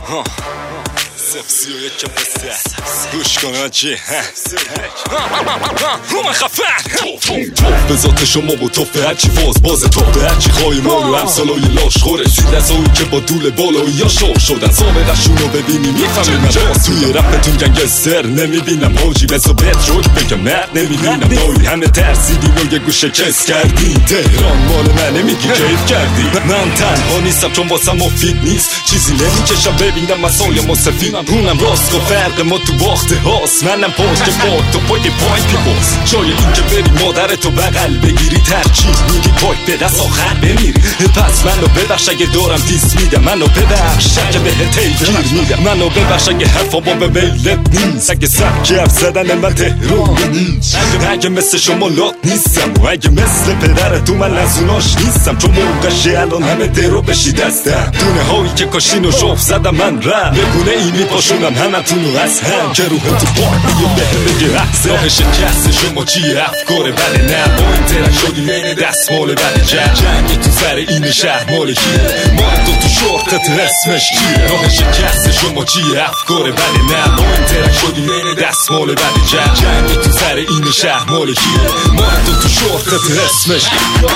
گوش کن آجی من خفن به ذات شما و توفه هرچی باز توفه هرچی خواهی ما رو همسالای لاش خوره سید از هایی که با دول بالایی یا شور شدن سابقشون رو ببینی میفهمی من باز توی رپتون گنگستر نمیبینم حاجی بزا بهت روک بگم نه نمیبینم دایی همه ترسیدین و یه گوشه کس کردین تهران مال منه میگی کیف کردی من تنها نیستم چون واسم مفید نیست چیزی نمیکشم ببینم مسای ما سفیدم رونم راست و فرق ما تو باخته هاست منم پشت پاک تو پای پایین پیباز جای این که بری مادرتو بغل بگیری ترچی میگی پای به دست آخر بمیری پس منو ببخش اگه دارم دیس میدم منو ببخش اگه بهت تیگیر میدم منو ببخش اگه حرفا با به میلت نیست اگه سبکی حرف زدن من تهران نیست اگه مثل شما لات نیستم و اگه مثل پدرتو من از اوناش نیستم چون موقعشه الان همه درو بشی دستم دونه هایی که کاشین و شوف زدم من رم بگونه اینی پاشونم همتونو از هم که روح تو پاک میگه به بگه احسن راه شکست شما چیه افکار بله نه با این ترک شدی این دست مال بله جنگ تو سر این شهر مال کیه مال تو شورتت رسمش کیه راه شکست شما چیه افکار بله نه با این ترک شدی این دست مال بله جنگ تو سر این شهر مال کیه مال تو شورتت رسمش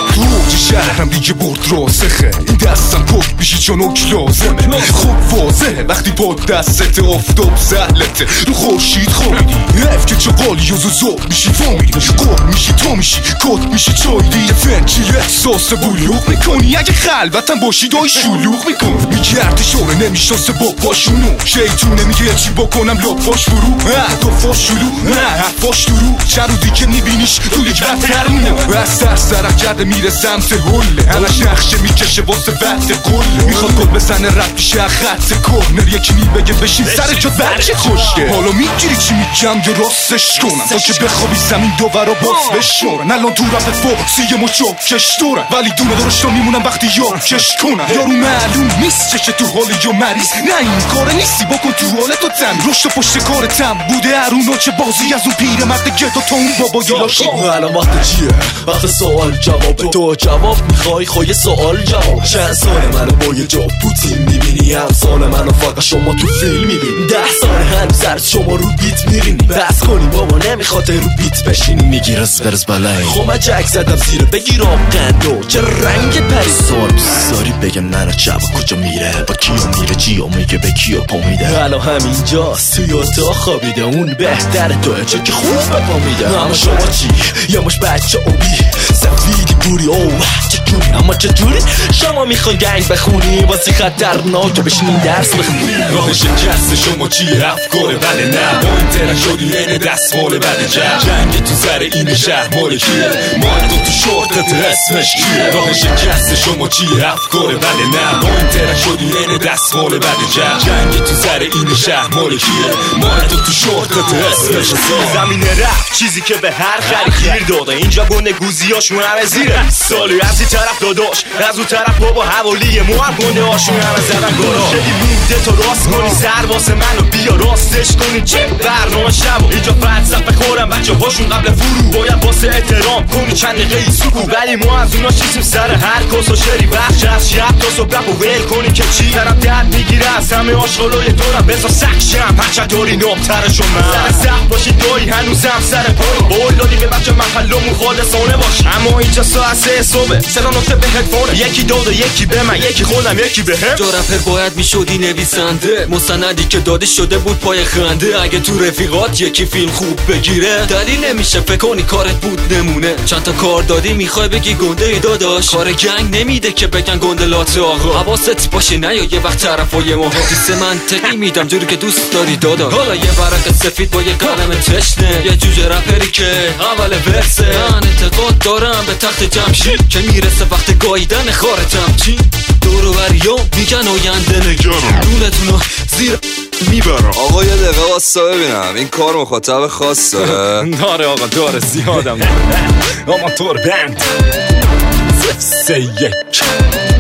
تو شهرم دیگه برد راسخه این دستم پک میشی چون اوک لازمه خوب واضحه وقتی پاد دستت آفتاب سهلته رو خورشید خوابیدی رف که چقالی و زوزاب میشی فامیدی قاب میشی تو میشی کات میشی چایدی فنچی احساس بلوغ میکنی اگه خلوتم باشی دای شلوغ میکن میگرد شوره نمیشناسه با پاشونو شیطونه میگه چی بکنم لاپاش فرو اهدافاش شلو نه حرفاش درو چند رو دیگه میبینیش تو لیگ بدترونه از سرک کرده میره سمت هله همش نقشه میکشه واسه وقت قله میخواد گل بزنه رد میشه خط کورنر یکی میبگه بشین سر جا بچه خوشگه حالا میگیری چی میگم یا راستش کنم تا که بخوابی زمین دوباره باز بشورن الان تو رفت فارسی یه مچاکش دورن ولی دونه دارشتا میمونم وقتی یار کش کنم یارو معلوم نیست چشه تو حالی یا مریض نه این کاره نیستی بکن تو حال تو تم رشد پشت کارتم بوده ارونا چه بازی از اون پیر مرد گدا تا اون بابایی لاشی الان وقت چیه وقت سوال جواب تو جواب میخوای خواه سوال جواب چند سال منو با یه جا پوتین میبینی همسال منو فقط شما تو فیلم میبینی 10 سال هم سر شما رو بیت میرینی بس کنی بابا نمیخواد رو بیت بشینی میگی رس بلای خب جک زدم زیره بگیر آب قندو چه رنگ پری سوال بساری بگم منو جواب کجا میره با کیو میره جیو میگه به کیو پا میده الان همینجاست توی اتاق خوابیده اون بهتر توه چون که خوب پا میده اما شما چی یا مش بچه اوبی سفیدی بوری اوه چجوری اما چجوری شما میخوای گنگ بخونی واسه خطرناکه بشینی درس بخونی راه شکست شما چیه افکار بله نه با این ترک شدی این دست مال بله جنگ تو سر این شهر مال کیه مال تو شورتت رسمش کیه راه شکست شما چیه افکار بله نه با این ترک شدی این دست مال بله جنگ تو سر این شهر مال کیه مال تو شورتت رسمش زمین رفت چیزی که به هر خری خیر داده اینجا گنده گوزیاشون همه زیره سالی از این طرف داداش از اون طرف بابا حوالی مو هم گنده هاشون همه زدن گارا شدی مونده تو راست کنی سر واسه منو بیا راستش کنی چه برنامه شب اینجا فلسفه خورم بچه هاشون قبل فرو باید واسه احترام کنی چند دقیقه سکو ولی ما از اونا چیزیم سر هر کس و شری بخش از شب تا صبح رپ و ویل کنی که چی طرف درد میگیره از همه آشغالای دورم بزا سکشم هرچه داری نابترشون من سر سخت باشی دایی هنوزم سر پای بول دادی به بچه محلمون خالصانه باش اما اینجا ساعت 3 صبح صدا نقطه به هدفونه یکی داده یکی به من یکی خودم یکی به هم تو رپر باید میشدی نویسنده مستندی که داده شده بود پای خنده اگه تو رفیقات یکی فیلم خوب بگیره دلیل نمیشه فکر کنی کارت بود نمونه چند تا کار دادی میخوای بگی گنده ای داداش کار جنگ نمیده که بگن گنده لات آقا حواست باشه نه یا یه وقت طرفای ما دیسه منطقی میدم جوری که دوست داری داداش حالا یه ورق سفید با یه قلم تشنه یه جوجه رپری که اول ورسه من اعتقاد دارم به تخت جمشید که میرسه وقت گاییدن خارتم چی دورو بریام میگن آینده نگرم دونتونو زیر میبرم آقا یه دقیقه واسه ببینم این کار مخاطب خاص داره داره آقا داره زیادم آماتور بند 3-1